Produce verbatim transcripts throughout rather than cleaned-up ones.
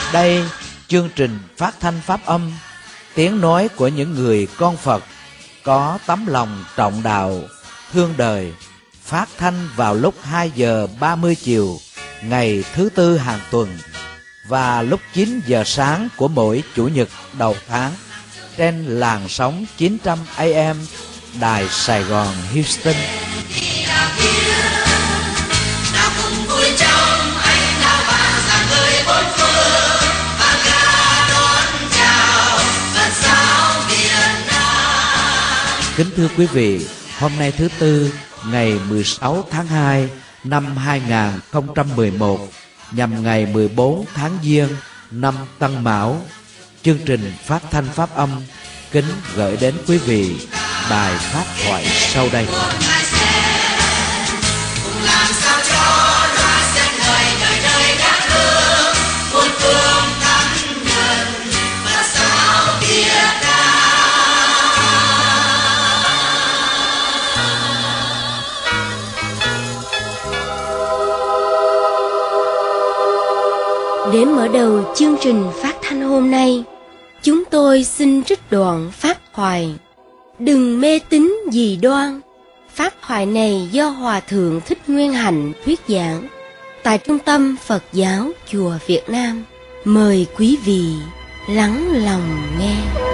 Đây, chương trình phát thanh pháp âm, tiếng nói của những người con Phật có tấm lòng trọng đạo, thương đời, phát thanh vào lúc hai giờ ba mươi chiều ngày thứ tư hàng tuần và lúc chín giờ sáng của mỗi chủ nhật đầu tháng trên làn sóng chín trăm A M Đài Sài Gòn Houston. Kính thưa quý vị, hôm nay thứ Tư, ngày mười sáu tháng hai năm hai nghìn không trăm mười một, nhằm ngày mười bốn tháng Giêng năm Tân Mão, chương trình phát thanh pháp âm kính gửi đến quý vị bài pháp thoại sau đây. Để mở đầu chương trình phát thanh hôm nay, chúng tôi xin trích đoạn pháp thoại Đừng mê tín dị đoan. Pháp thoại này do Hòa Thượng Thích Nguyên Hạnh thuyết giảng tại Trung tâm Phật giáo Chùa Việt Nam. Mời quý vị lắng lòng nghe.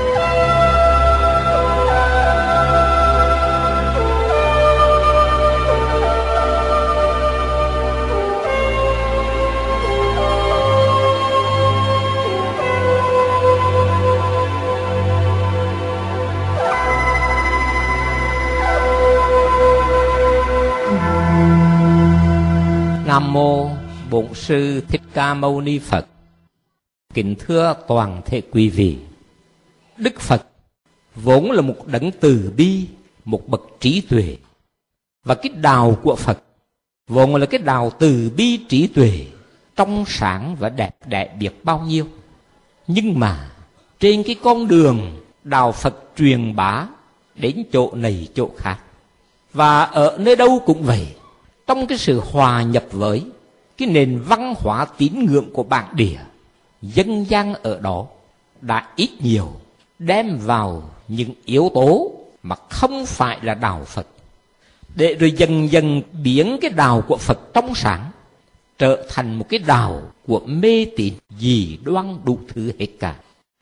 Nam mô Bổn Sư Thích Ca Mâu Ni Phật. Kính thưa toàn thể quý vị, Đức Phật vốn là một đấng từ bi, một bậc trí tuệ. Và cái đạo của Phật vốn là cái đạo từ bi trí tuệ, trong sáng và đẹp đẽ biết bao nhiêu. Nhưng mà trên cái con đường đạo Phật truyền bá đến chỗ này chỗ khác, và ở nơi đâu cũng vậy, trong cái sự hòa nhập với cái nền văn hóa tín ngưỡng của bản địa, dân gian ở đó đã ít nhiều đem vào những yếu tố mà không phải là đạo Phật, để rồi dần dần biến cái đạo của Phật trong sáng trở thành một cái đạo của mê tín dị đoan đủ thứ hết cả.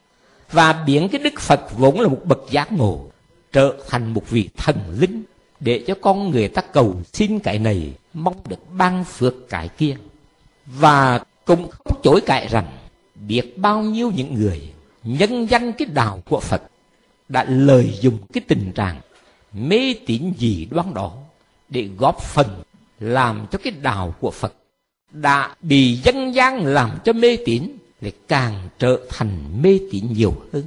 Và biến cái Đức Phật vốn là một bậc giác ngộ trở thành một vị thần linh, để cho con người ta cầu xin cái này, mong được ban phước cái kia. Và cũng không chối cãi rằng biết bao nhiêu những người nhân danh cái đạo của Phật đã lợi dụng cái tình trạng mê tín dị đoan đó để góp phần làm cho cái đạo của Phật đã bị dân gian làm cho mê tín, lại càng trở thành mê tín nhiều hơn.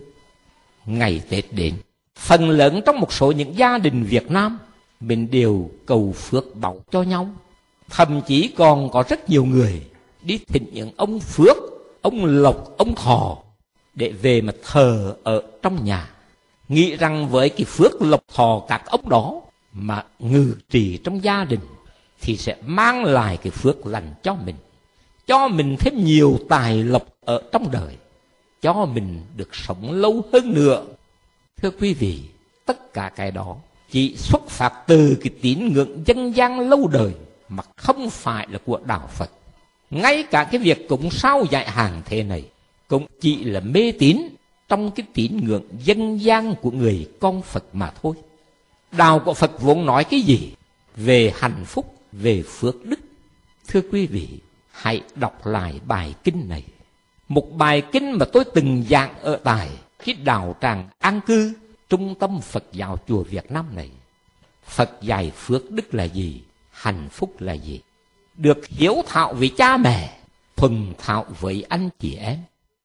Ngày Tết đến, phần lớn trong một số những gia đình Việt Nam mình đều cầu phước báu cho nhau. Thậm chí còn có rất nhiều người đi thỉnh những ông Phước, ông Lộc, ông Thọ để về mà thờ ở trong nhà, nghĩ rằng với cái phước lộc thọ các ông đó mà ngự trị trong gia đình thì sẽ mang lại cái phước lành cho mình, cho mình thêm nhiều tài lộc ở trong đời, cho mình được sống lâu hơn nữa. Thưa quý vị, tất cả cái đó chỉ xuất phát từ cái tín ngưỡng dân gian lâu đời mà không phải là của đạo Phật. Ngay cả cái việc cúng sao dạy hàng thế này cũng chỉ là mê tín trong cái tín ngưỡng dân gian của người con Phật mà thôi. Đạo của Phật vốn nói cái gì? Về hạnh phúc, về phước đức. Thưa quý vị, hãy đọc lại bài kinh này. Một bài kinh mà tôi từng giảng ở tại cái đạo tràng an cư, trung tâm Phật giáo Chùa Việt Nam này. Phật dạy phước đức là gì? Hạnh phúc là gì? Được hiếu thảo với cha mẹ, thuần thảo với anh chị em,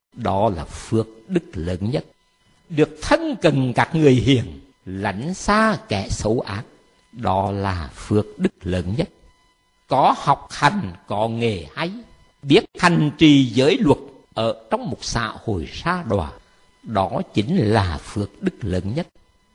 đó là phước đức lớn nhất. Được thân cần các người hiền, lánh xa kẻ xấu ác, đó là phước đức lớn nhất. Có học hành, có nghề hay, biết hành trì giới luật ở trong một xã hội sa đọa, đó chính là phước đức lớn nhất.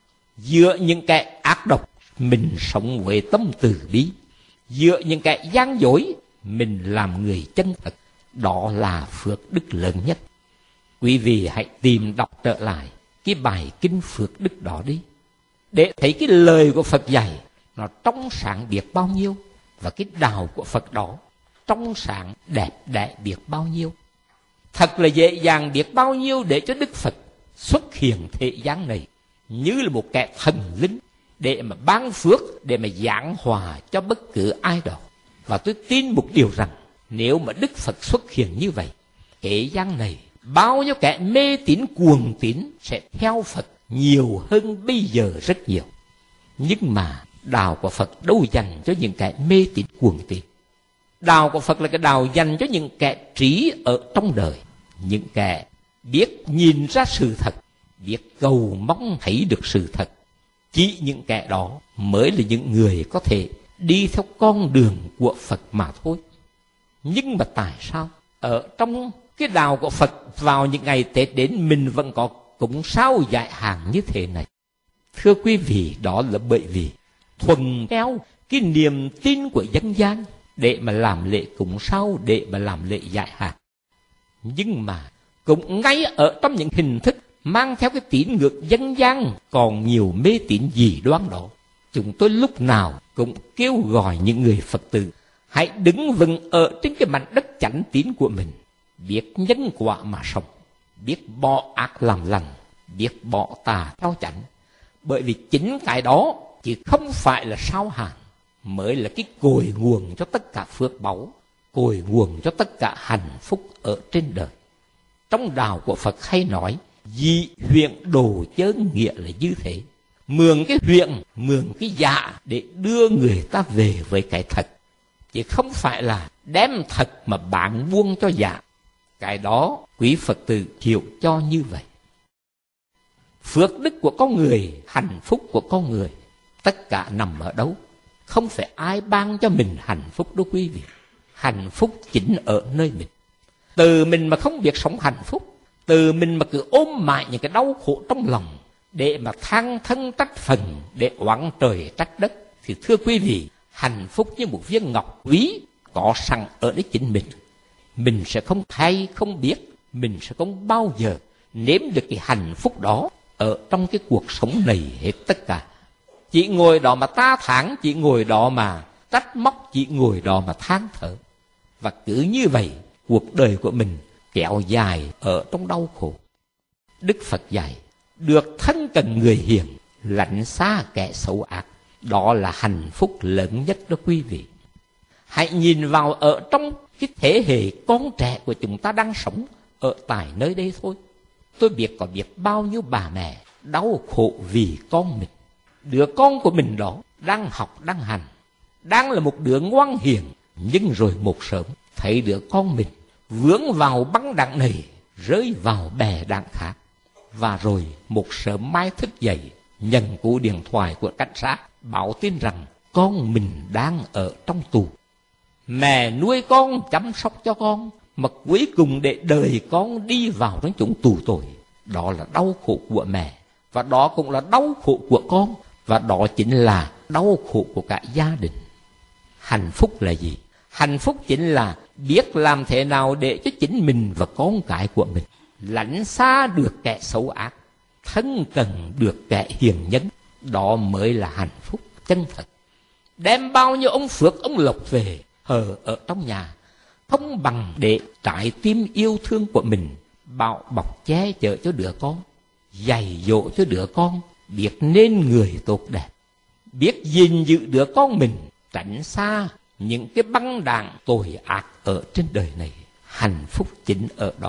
Giữa những kẻ ác độc, mình sống với tâm từ bi. Giữa những kẻ gian dối, mình làm người chân thật. Đó là phước đức lớn nhất. Quý vị hãy tìm đọc trở lại cái bài kinh phước đức đó đi, để thấy cái lời của Phật dạy nó trong sáng biết bao nhiêu, và cái đạo của Phật đó trong sáng đẹp đẽ biết bao nhiêu. Thật là dễ dàng biết bao nhiêu để cho Đức Phật xuất hiện thế gian này như là một kẻ thần linh, để mà ban phước, để mà giảng hòa cho bất cứ ai đó. Và tôi tin một điều rằng, nếu mà Đức Phật xuất hiện như vậy, thế gian này bao nhiêu kẻ mê tín cuồng tín sẽ theo Phật nhiều hơn bây giờ rất nhiều. Nhưng mà đạo của Phật đâu dành cho những kẻ mê tín cuồng tín. Đạo của Phật là cái đạo dành cho những kẻ trí ở trong đời, những kẻ biết nhìn ra sự thật, biết cầu mong thấy được sự thật. Chỉ những kẻ đó mới là những người có thể đi theo con đường của Phật mà thôi. Nhưng mà tại sao ở trong cái đạo của Phật vào những ngày Tết đến mình vẫn có cúng sao dạy hàng như thế này? Thưa quý vị, đó là bởi vì thuần theo cái niềm tin của dân gian để mà làm lễ cúng sao, để mà làm lễ dạy hàng. Nhưng mà cũng ngay ở trong những hình thức mang theo cái tín ngưỡng dân gian còn nhiều mê tín dị đoan đó, chúng tôi lúc nào cũng kêu gọi những người Phật tử hãy đứng vững ở trên cái mảnh đất chánh tín của mình, biết nhân quả mà sống, biết bỏ ác làm lành, biết bỏ tà theo chánh. Bởi vì chính cái đó chứ không phải là sao hàng mới là cái cội nguồn cho tất cả phước báu, cội nguồn cho tất cả hạnh phúc ở trên đời. Trong đạo của Phật hay nói dị huyện đồ chớ nghĩa là như thế. Mượn cái huyện, mượn cái dạ để đưa người ta về với cái thật, chứ không phải là đem thật mà bán buông cho dạ. Cái đó quý Phật tử hiểu cho như vậy. Phước đức của con người, hạnh phúc của con người, tất cả nằm ở đâu? Không phải ai ban cho mình hạnh phúc đâu quý vị. Hạnh phúc chính ở nơi mình. Từ mình mà không biết sống hạnh phúc, từ mình mà cứ ôm mãi những cái đau khổ trong lòng, để mà than thân trách phần, để oán trời trách đất, thì thưa quý vị, hạnh phúc như một viên ngọc quý có sẵn ở đấy chính mình. Mình sẽ không thấy, không biết, mình sẽ không bao giờ nếm được cái hạnh phúc đó ở trong cái cuộc sống này hết tất cả. Chỉ ngồi đó mà ta thán, chỉ ngồi đó mà trách móc, chỉ ngồi đó mà than thở. Và cứ như vậy, cuộc đời của mình kéo dài ở trong đau khổ. Đức Phật dạy, được thân cần người hiền, lánh xa kẻ xấu ác. Đó là hạnh phúc lớn nhất đó quý vị. Hãy nhìn vào ở trong cái thế hệ con trẻ của chúng ta đang sống ở tại nơi đây thôi. Tôi biết có biết bao nhiêu bà mẹ đau khổ vì con mình. Đứa con của mình đó đang học, đang hành, đang là một đứa ngoan hiền, nhưng rồi một sớm thấy đứa con mình vướng vào băng đạn này, rơi vào bè đạn khác. Và rồi một sớm mai thức dậy, nhận cú điện thoại của cảnh sát báo tin rằng con mình đang ở trong tù. Mẹ nuôi con, chăm sóc cho con, mà cuối cùng để đời con đi vào trong chốn tù tội. Đó là đau khổ của mẹ, và đó cũng là đau khổ của con, và đó chính là đau khổ của cả gia đình. Hạnh phúc là gì? Hạnh phúc chính là biết làm thế nào để cho chính mình và con cái của mình lánh xa được kẻ xấu ác, thân cần được kẻ hiền nhân. Đó mới là hạnh phúc chân thật. Đem bao nhiêu ông phước ông lộc về hờ ở trong nhà, không bằng để trái tim yêu thương của mình bảo bọc che chở cho đứa con, dạy dỗ cho đứa con biết nên người tốt đẹp, biết gìn giữ đứa con mình tránh xa những cái băng đạn tội ác ở trên đời này. Hạnh phúc chính ở đó.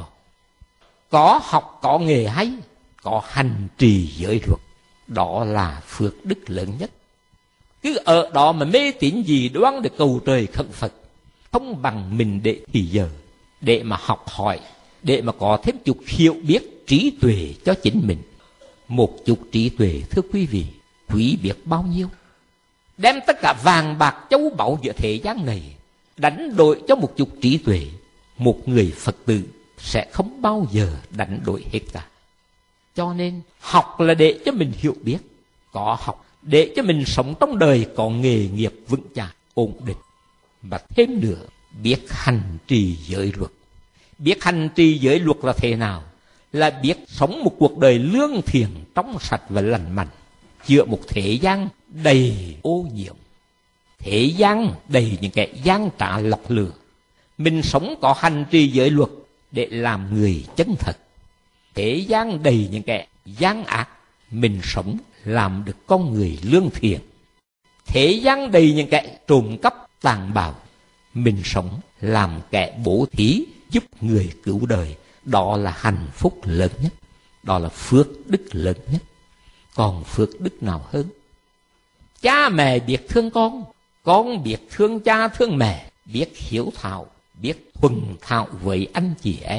Có học, có nghề hay, có hành trì giới luật, đó là phước đức lớn nhất. Cứ ở đó mà mê tín gì đoán để cầu trời khẩn Phật, không bằng mình để thì giờ, để mà học hỏi, để mà có thêm chút hiểu biết trí tuệ cho chính mình. Một chút trí tuệ, thưa quý vị, quý biết bao nhiêu. Đem tất cả vàng bạc châu báu giữa thế gian này đánh đổi cho một chút trí tuệ, một người Phật tử sẽ không bao giờ đánh đổi hết cả. Cho nên học là để cho mình hiểu biết, có học để cho mình sống trong đời có nghề nghiệp vững chãi, ổn định. Và thêm nữa, biết hành trì giới luật, Biết hành trì giới luật là thế nào? Là biết sống một cuộc đời lương thiện, trong sạch và lành mạnh giữa một thế gian đầy ô nhiễm, thế gian đầy những kẻ gian trá lọc lừa. Mình sống có hành trì giới luật để làm người chân thật. Thế gian đầy những kẻ gian ác, mình sống làm được con người lương thiện. Thế gian đầy những kẻ trộm cắp tàn bạo, mình sống làm kẻ bố thí giúp người cứu đời. Đó là hạnh phúc lớn nhất, đó là phước đức lớn nhất. Còn phước đức nào hơn? Cha mẹ biết thương con, con biết thương cha thương mẹ, biết hiếu thảo, biết thuần thảo với anh chị em.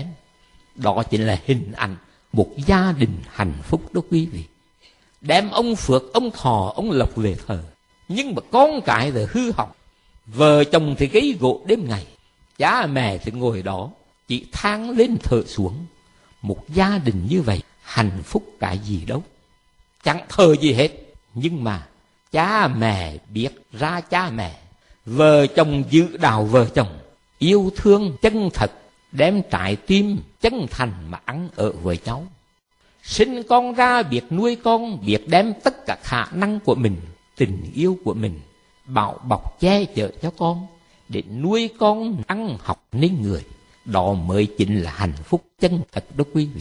Đó chính là hình ảnh một gia đình hạnh phúc đó quý vị. Đem ông Phước, ông Thọ, ông Lộc về thờ, nhưng mà con cái thì hư hỏng. Vợ chồng thì gáy gỗ đêm ngày, cha mẹ thì ngồi đó chỉ than lên thở xuống. Một gia đình như vậy hạnh phúc cái gì đâu, chẳng thờ gì hết. Nhưng mà cha mẹ biết ra cha mẹ, vợ chồng giữ đạo vợ chồng, yêu thương chân thật, đem trái tim chân thành mà ăn ở với nhau. Sinh con ra biết nuôi con, biết đem tất cả khả năng của mình, tình yêu của mình bảo bọc che chở cho con, để nuôi con ăn học nên người. Đó mới chính là hạnh phúc chân thật đó quý vị.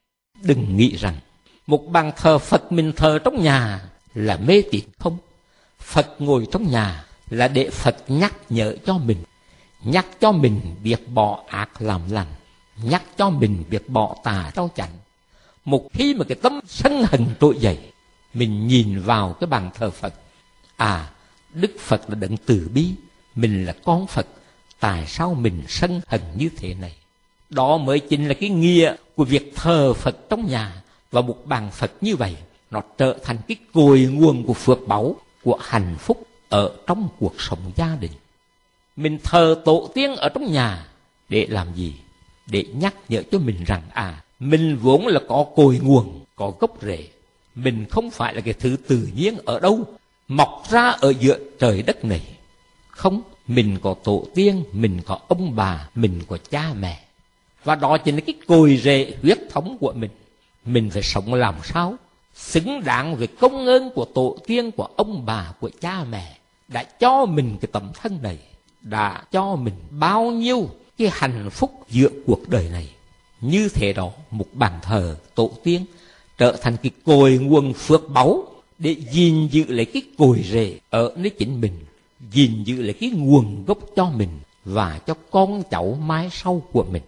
Đừng nghĩ rằng một bàn thờ Phật mình thờ trong nhà là mê tín không. Phật ngồi trong nhà là để Phật nhắc nhở cho mình, nhắc cho mình việc bỏ ác làm lành, nhắc cho mình việc bỏ tà trao chánh. Một khi mà cái tâm sân hận trỗi dậy, mình nhìn vào cái bàn thờ Phật, à, Đức Phật là đấng từ bi, mình là con Phật, tại sao mình sân hận như thế này? Đó mới chính là cái nghĩa của việc thờ Phật trong nhà. Và một bàn Phật như vậy, nó trở thành cái cội nguồn của phước báu, của hạnh phúc ở trong cuộc sống gia đình. Mình thờ tổ tiên ở trong nhà để làm gì? Để nhắc nhở cho mình rằng, à, mình vốn là có cội nguồn, có gốc rễ. Mình không phải là cái thứ tự nhiên ở đâu, mọc ra ở giữa trời đất này. Không, mình có tổ tiên, mình có ông bà, mình có cha mẹ. Và đó chính là cái cội rễ huyết thống của mình. Mình phải sống làm sao xứng đáng với công ơn của tổ tiên, của ông bà, của cha mẹ, đã cho mình cái tấm thân này, đã cho mình bao nhiêu cái hạnh phúc giữa cuộc đời này. Như thế đó, một bàn thờ tổ tiên trở thành cái cội nguồn phước báu để gìn giữ lấy cái cội rễ ở nơi chính mình, gìn giữ lấy cái nguồn gốc cho mình và cho con cháu mai sau của mình.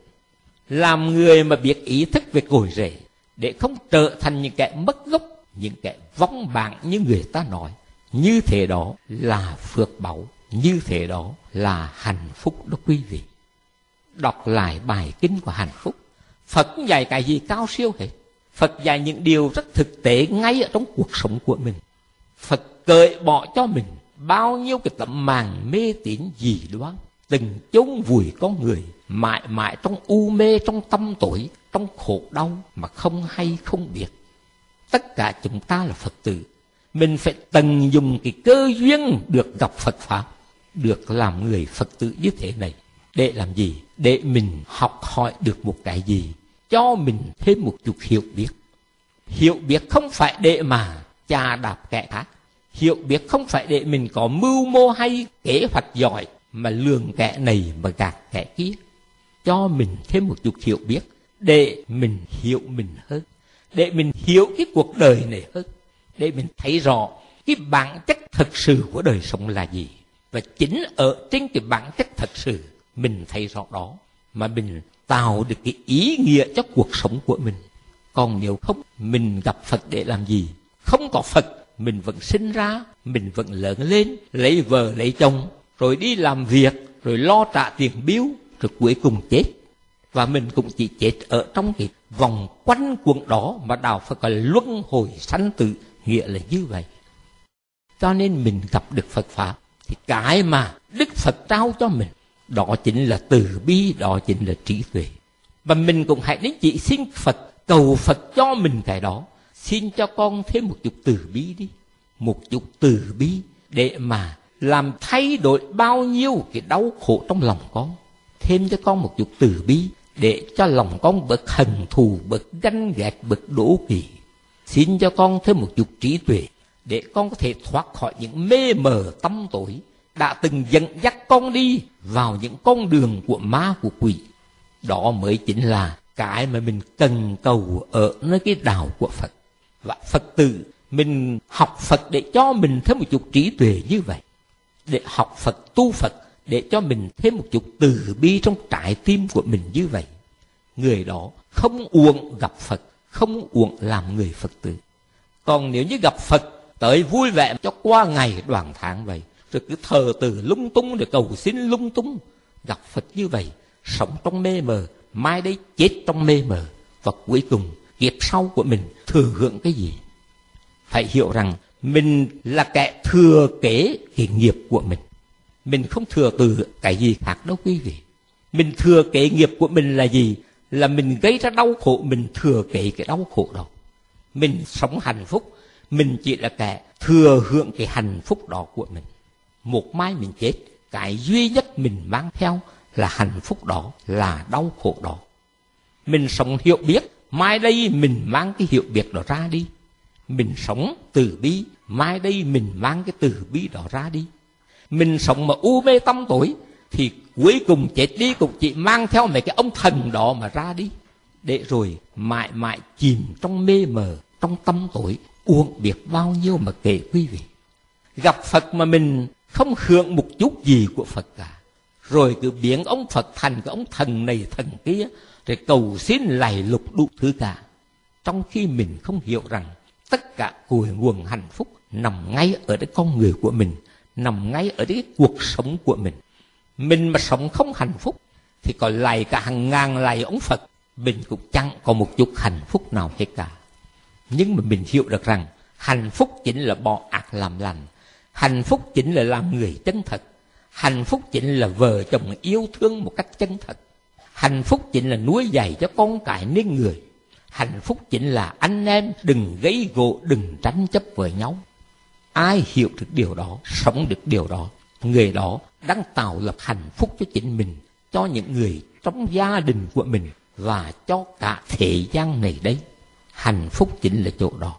Làm người mà biết ý thức về cội rễ, để không trở thành những kẻ mất gốc, những kẻ vong bản như người ta nói. Như thế đó là phước báu, như thế đó là hạnh phúc đó quý vị. Đọc lại bài kinh của hạnh phúc, Phật không dạy cái gì cao siêu hết. Phật dạy những điều rất thực tế ngay ở trong cuộc sống của mình. Phật cởi bỏ cho mình bao nhiêu cái tấm màn mê tín dị đoan, từng chôn vùi con người mãi mãi trong u mê, trong tâm tối, trong khổ đau mà không hay không biết. Tất cả chúng ta là Phật tử, mình phải tận dụng cái cơ duyên được gặp Phật Pháp, được làm người Phật tử như thế này. Để làm gì? Để mình học hỏi được một cái gì, cho mình thêm một chút hiểu biết. Hiểu biết không phải để mà chà đạp kẻ khác, hiểu biết không phải để mình có mưu mô hay kế hoạch giỏi mà lường kẻ này mà gạt kẻ kia. Cho mình thêm một chút hiểu biết để mình hiểu mình hơn, để mình hiểu cái cuộc đời này hơn, để mình thấy rõ cái bản chất thật sự của đời sống là gì. Và chính ở trên cái bản chất thật sự mình thấy rõ đó mà mình tạo được cái ý nghĩa cho cuộc sống của mình. Còn nếu không, mình gặp Phật để làm gì? Không có Phật, mình vẫn sinh ra, mình vẫn lớn lên, lấy vợ lấy chồng, rồi đi làm việc, rồi lo trả tiền bill, rồi cuối cùng chết. Và mình cũng chỉ chết ở trong cái vòng quanh quẩn đó mà Đạo Phật gọi là luân hồi sanh tử, nghĩa là như vậy. Cho nên mình gặp được Phật Pháp thì cái mà Đức Phật trao cho mình, đó chính là từ bi, đó chính là trí tuệ. Và mình cũng hãy đến chỉ xin Phật, cầu Phật cho mình cái đó. Xin cho con thêm một chút từ bi đi, một chút từ bi để mà làm thay đổi bao nhiêu cái đau khổ trong lòng con. Thêm cho con một chút từ bi để cho lòng con bớt hận thù, bớt ganh ghét, bớt đố kỵ. Xin cho con thêm một chút trí tuệ để con có thể thoát khỏi những mê mờ tăm tối đã từng dẫn dắt con đi vào những con đường của ma của quỷ. Đó mới chính là cái mà mình cần cầu ở nơi cái đạo của Phật. Và Phật tử mình học Phật để cho mình thêm một chút trí tuệ như vậy, để học Phật, tu Phật để cho mình thêm một chút từ bi trong trái tim của mình như vậy. Người đó không uổng gặp Phật, không uổng làm người Phật tử. Còn nếu như gặp Phật tới vui vẻ cho qua ngày đoàn tháng vậy, rồi cứ thờ từ lung tung để cầu xin lung tung, gặp Phật như vậy, sống trong mê mờ, mai đây chết trong mê mờ, và cuối cùng kiếp sau của mình thừa hưởng cái gì? Phải hiểu rằng mình là kẻ thừa kế cái nghiệp của mình. Mình không thừa từ cái gì khác đâu quý vị. Mình thừa kế nghiệp của mình là gì? Là mình gây ra đau khổ, mình thừa kế cái đau khổ đó. Mình sống hạnh phúc, mình chỉ là kẻ thừa hưởng cái hạnh phúc đó của mình. Một mai mình chết, cái duy nhất mình mang theo là hạnh phúc đó, là đau khổ đó. Mình sống hiểu biết, mai đây mình mang cái hiểu biết đó ra đi. Mình sống từ bi, mai đây mình mang cái từ bi đó ra đi. Mình sống mà u mê tâm tối thì cuối cùng chết đi cũng chỉ mang theo mấy cái ông thần đó mà ra đi, để rồi mãi mãi chìm trong mê mờ, trong tâm tối, uổng biết bao nhiêu mà kể quý vị. Gặp Phật mà mình không hưởng một chút gì của Phật cả, rồi cứ biến ông Phật thành cái ông thần này thần kia, rồi cầu xin lạy lục đủ thứ cả, trong khi mình không hiểu rằng tất cả cội nguồn hạnh phúc nằm ngay ở cái con người của mình, nằm ngay ở cái cuộc sống của mình. Mình mà sống không hạnh phúc thì còn lạy cả hàng ngàn lạy ông Phật, mình cũng chẳng có một chút hạnh phúc nào hết cả. Nhưng mà mình hiểu được rằng hạnh phúc chính là bỏ ác làm lành, hạnh phúc chính là làm người chân thật, hạnh phúc chính là vợ chồng yêu thương một cách chân thật, hạnh phúc chính là nuôi dạy cho con cái nên người, hạnh phúc chính là anh em đừng gây gổ, đừng tranh chấp với nhau. Ai hiểu được điều đó, sống được điều đó, người đó đang tạo lập hạnh phúc cho chính mình, cho những người trong gia đình của mình và cho cả thế gian này đấy. Hạnh phúc chính là chỗ đó.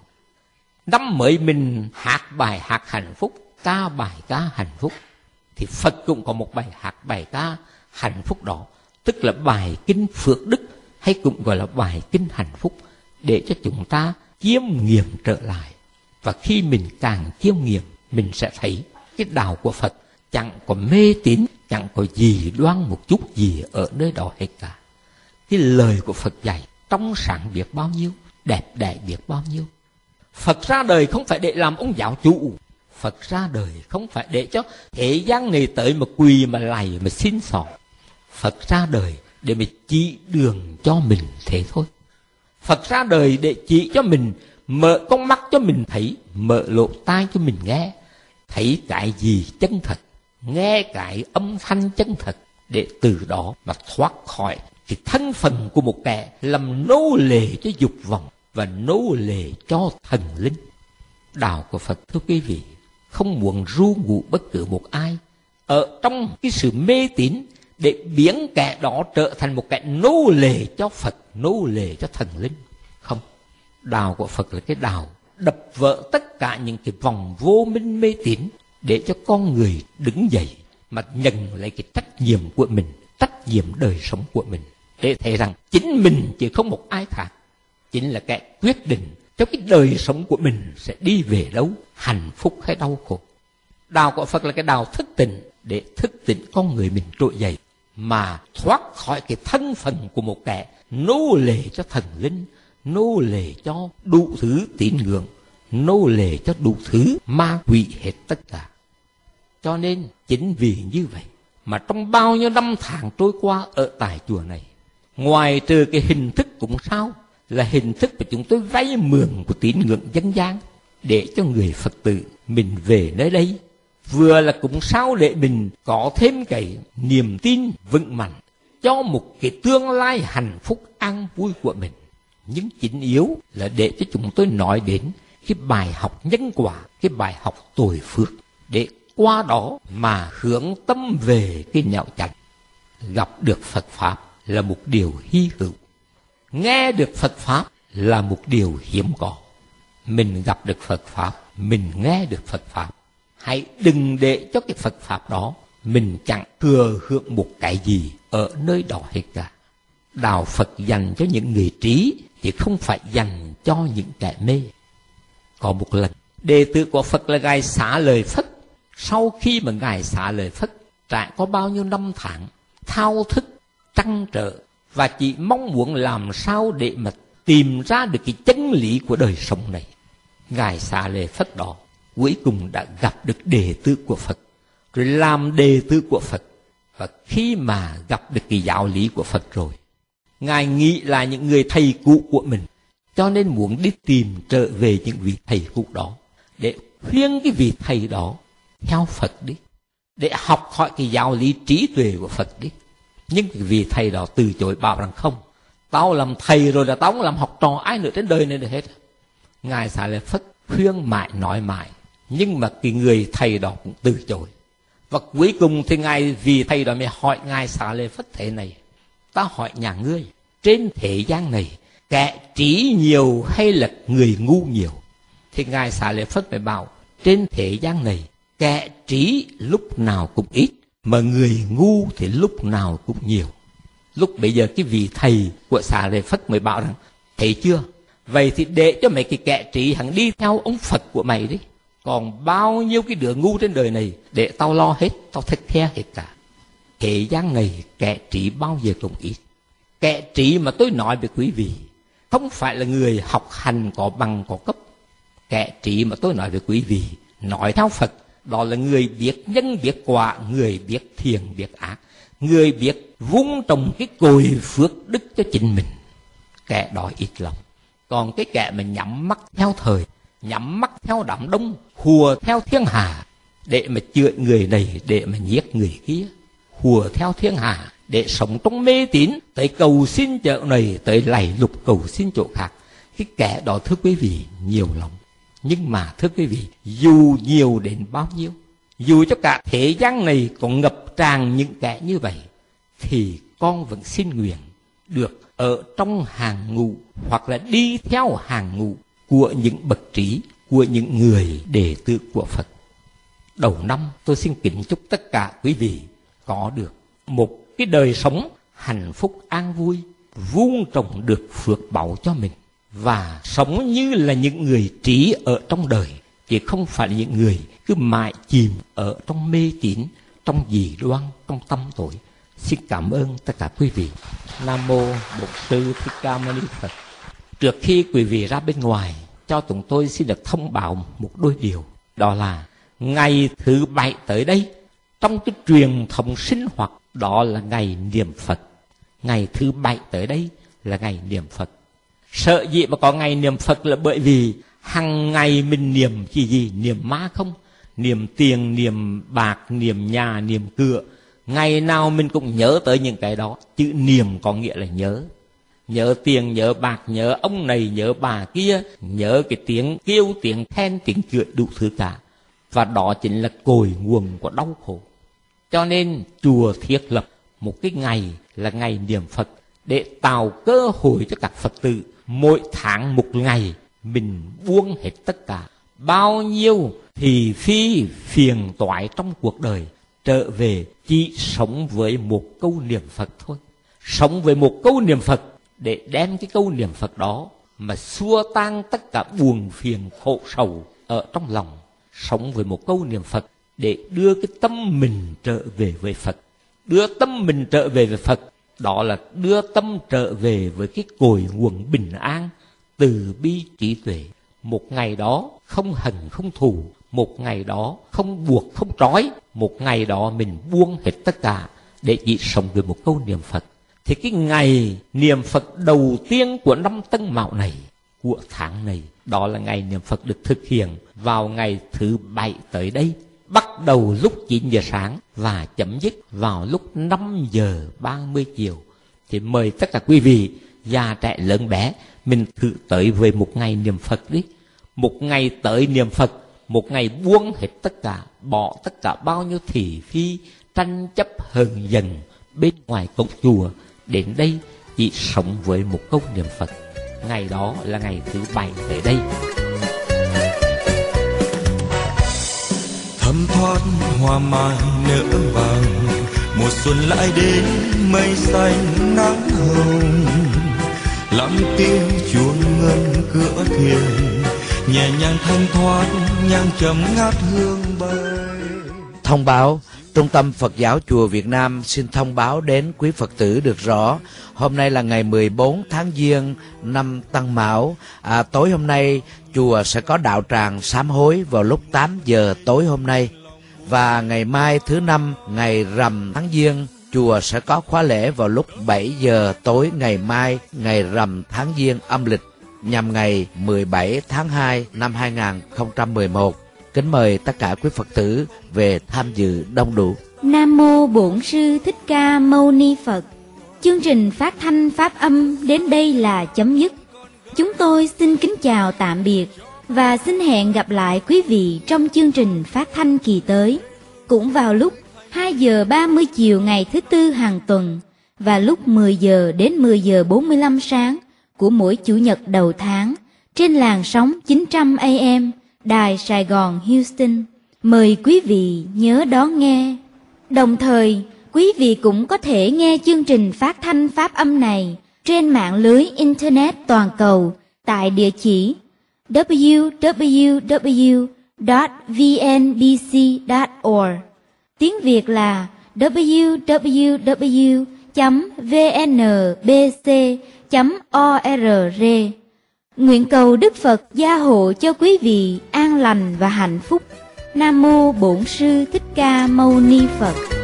Năm mới mình hát bài hát hạnh phúc, ca bài ca hạnh phúc, thì Phật cũng có một bài hát bài ca hạnh phúc đó, tức là bài kinh Phước Đức, hay cũng gọi là bài kinh hạnh phúc, để cho chúng ta chiêm nghiệm trở lại. Và khi mình càng chiêm nghiệm, mình sẽ thấy cái đạo của Phật chẳng có mê tín, chẳng có gì đoan một chút gì ở nơi đó hết cả. Cái lời của Phật dạy trong sáng biết bao nhiêu, đẹp đẽ biết bao nhiêu. Phật ra đời không phải để làm ông giáo chủ, Phật ra đời không phải để cho thế gian này tới mà quỳ mà lạy mà xin xỏ. Phật ra đời để mà chỉ đường cho mình thế thôi. Phật ra đời để chỉ cho mình, mở con mắt cho mình thấy, mở lỗ tai cho mình nghe, thấy cái gì chân thật, nghe cái âm thanh chân thật, để từ đó mà thoát khỏi cái thân phận của một kẻ làm nô lệ cho dục vọng và nô lệ cho thần linh. Đạo của Phật thưa quý vị, không muốn ru ngụ bất cứ một ai ở trong cái sự mê tín để biến kẻ đó trở thành một kẻ nô lệ cho Phật, nô lệ cho thần linh. Không, đạo của Phật là cái đạo đập vỡ tất cả những cái vòng vô minh mê tín, để cho con người đứng dậy mà nhận lấy cái trách nhiệm của mình, trách nhiệm đời sống của mình, để thấy rằng chính mình chứ không một ai khác chính là kẻ quyết định cho cái đời sống của mình sẽ đi về đâu, hạnh phúc hay đau khổ. Đạo của Phật là cái đạo thức tỉnh, để thức tỉnh con người mình trỗi dậy mà thoát khỏi cái thân phận của một kẻ nô lệ cho thần linh, nô lệ cho đủ thứ tín ngưỡng, nô lệ cho đủ thứ ma quỷ hết tất cả. Cho nên chính vì như vậy mà trong bao nhiêu năm tháng trôi qua ở tại chùa này, ngoài trừ cái hình thức cũng sao là hình thức mà chúng tôi vay mượn của tín ngưỡng dân gian để cho người Phật tử mình về nơi đây, vừa là cũng sao để mình có thêm cái niềm tin vững mạnh cho một cái tương lai hạnh phúc an vui của mình. Nhưng chính yếu là để cho chúng tôi nói đến cái bài học nhân quả, cái bài học tội phước, để qua đó mà hướng tâm về cái nẻo chánh, gặp được Phật Pháp, là một điều hy hữu. Nghe được Phật Pháp là một điều hiếm có. Mình gặp được Phật Pháp, mình nghe được Phật Pháp. Hãy đừng để cho cái Phật Pháp đó mình chẳng thừa hưởng một cái gì ở nơi đó hết cả. Đạo Phật dành cho những người trí, chứ không phải dành cho những kẻ mê. Có một lần, đệ tử của Phật là Ngài xả lời Phất. Sau khi mà Ngài xả lời Phất, trải có bao nhiêu năm tháng, thao thức, trăn trở, và chỉ mong muốn làm sao để mà tìm ra được cái chân lý của đời sống này. Ngài xả lời Phất đó, cuối cùng đã gặp được đệ tử của Phật, rồi làm đệ tử của Phật. Và khi mà gặp được cái giáo lý của Phật rồi, Ngài nghĩ là những người thầy cũ của mình, cho nên muốn đi tìm trở về những vị thầy cũ đó, để khuyên cái vị thầy đó theo Phật đi, để học hỏi cái giáo lý trí tuệ của Phật đi. Nhưng cái vị thầy đó từ chối, bảo rằng không, tao làm thầy rồi là tao không làm học trò ai nữa trên đời này được hết. Ngài Xá Lợi Phất khuyên mãi nói mãi, nhưng mà cái người thầy đó cũng từ chối. Và cuối cùng thì ngài vì thầy đó mới hỏi Ngài Xá Lợi Phất thế này: ta hỏi nhà ngươi, trên thế gian này kẻ trí nhiều hay là người ngu nhiều? Thì Ngài Xá Lợi Phất mới bảo, trên thế gian này kẻ trí lúc nào cũng ít, mà người ngu thì lúc nào cũng nhiều. Lúc bây giờ cái vị thầy của Xá Lợi Phất mới bảo rằng, thấy chưa, vậy thì để cho mấy cái kẻ trí hẳn đi theo ông Phật của mày đi. Còn bao nhiêu cái đứa ngu trên đời này để tao lo hết, tao thích theo hết cả. Thế gian này kẻ trí bao giờ cũng ít. Kẻ trí mà tôi nói với quý vị không phải là người học hành có bằng có cấp. Kẻ trí mà tôi nói với quý vị, nói theo Phật, đó là người biết nhân biết quả, người biết thiện biết ác, người biết vun trồng cái cội phước đức cho chính mình. Kẻ đó ít lắm. Còn cái kẻ mà nhắm mắt theo thời, nhắm mắt theo đám đông, hùa theo thiên hạ để mà chữa người này, để mà giết người kia, hùa theo thiên hạ để sống trong mê tín, tới cầu xin chỗ này, tới lạy lục cầu xin chỗ khác. Cái kẻ đó thưa quý vị nhiều lắm. Nhưng mà thưa quý vị, dù nhiều đến bao nhiêu, dù cho cả thế gian này còn ngập tràn những kẻ như vậy, thì con vẫn xin nguyện được ở trong hàng ngũ, hoặc là đi theo hàng ngũ của những bậc trí, của những người đệ tử của Phật. Đầu năm tôi xin kính chúc tất cả quý vị có được một cái đời sống hạnh phúc an vui, vun trồng được phước báu cho mình, và sống như là những người trí ở trong đời, chứ không phải là những người cứ mãi chìm ở trong mê tín, trong dị đoan, trong tâm tối. Xin cảm ơn tất cả quý vị. Nam mô Bổn Sư Thích Ca Mâu Ni Phật. Trước khi quý vị ra bên ngoài, cho chúng tôi xin được thông báo một đôi điều. Đó là ngày thứ bảy tới đây, trong cái truyền thống sinh hoạt, đó là ngày niệm Phật. Ngày thứ bảy tới đây là ngày niệm Phật. Sợ gì mà có ngày niệm Phật là bởi vì hàng ngày mình niệm chỉ gì? Niệm ma không? Niệm tiền, niệm bạc, niệm nhà, niệm cửa. Ngày nào mình cũng nhớ tới những cái đó. Chữ niệm có nghĩa là nhớ. Nhớ tiền, nhớ bạc, nhớ ông này, nhớ bà kia, nhớ cái tiếng kêu, tiếng than, tiếng chửi, đủ thứ cả. Và đó chính là cội nguồn của đau khổ. Cho nên chùa thiết lập một cái ngày là ngày niệm Phật, để tạo cơ hội cho các Phật tử mỗi tháng một ngày mình buông hết tất cả bao nhiêu thị phi phiền toái trong cuộc đời, trở về chỉ sống với một câu niệm Phật thôi. Sống với một câu niệm Phật để đem cái câu niệm Phật đó mà xua tan tất cả buồn phiền khổ sầu ở trong lòng. Sống với một câu niệm Phật để đưa cái tâm mình trở về với Phật. Đưa tâm mình trở về với Phật, đó là đưa tâm trở về với cái cội nguồn bình an, từ bi trí tuệ. Một ngày đó không hận không thù, một ngày đó không buộc không trói, một ngày đó mình buông hết tất cả để chỉ sống với một câu niệm Phật. Thì cái ngày niệm Phật đầu tiên của năm Tân Mão này, của tháng này, đó là ngày niệm Phật được thực hiện vào ngày thứ bảy tới đây, bắt đầu lúc chín giờ sáng và chấm dứt vào lúc năm giờ ba mươi chiều. Thì mời tất cả quý vị, già trẻ lớn bé, mình thử tới với một ngày niệm Phật đi. Một ngày tới niệm Phật, một ngày buông hết tất cả, bỏ tất cả bao nhiêu thị phi, tranh chấp hờn giận bên ngoài cổng chùa, đến đây chỉ sống với một câu niệm Phật. Ngày đó là ngày thứ bảy tới đây. Thấm thoát hoa mai nở vàng, mùa xuân lại đến mây xanh nắng hồng. Lặng tiếng chuông ngân cửa thiền, nhẹ nhàng thanh thoát nhang trầm ngát hương bay. Thông báo, Trung tâm Phật giáo Chùa Việt Nam xin thông báo đến quý Phật tử được rõ, hôm nay là ngày mười bốn tháng Giêng năm Tân Mão. À, tối hôm nay chùa sẽ có đạo tràng sám hối vào lúc tám giờ tối hôm nay. Và ngày mai thứ năm ngày rằm tháng Giêng, chùa sẽ có khóa lễ vào lúc bảy giờ tối ngày mai ngày rằm tháng Giêng âm lịch, nhằm ngày mười bảy tháng hai năm hai nghìn không trăm mười một. Kính mời tất cả quý Phật tử về tham dự đông đủ. Nam mô Bổn Sư Thích Ca Mâu Ni Phật. Chương trình phát thanh pháp âm đến đây là chấm dứt. Chúng tôi xin kính chào tạm biệt và xin hẹn gặp lại quý vị trong chương trình phát thanh kỳ tới, cũng vào lúc hai giờ ba mươi chiều ngày thứ tư hàng tuần và lúc mười giờ đến mười giờ bốn mươi lăm sáng của mỗi chủ nhật đầu tháng trên làn sóng chín trăm A M Đài Sài Gòn Houston. Mời quý vị nhớ đón nghe. Đồng thời, quý vị cũng có thể nghe chương trình phát thanh pháp âm này trên mạng lưới Internet toàn cầu tại địa chỉ w w w chấm v n b c chấm org. Tiếng Việt là w w w chấm v n b c chấm org. Nguyện cầu Đức Phật gia hộ cho quý vị an lành và hạnh phúc. Nam mô Bổn Sư Thích Ca Mâu Ni Phật.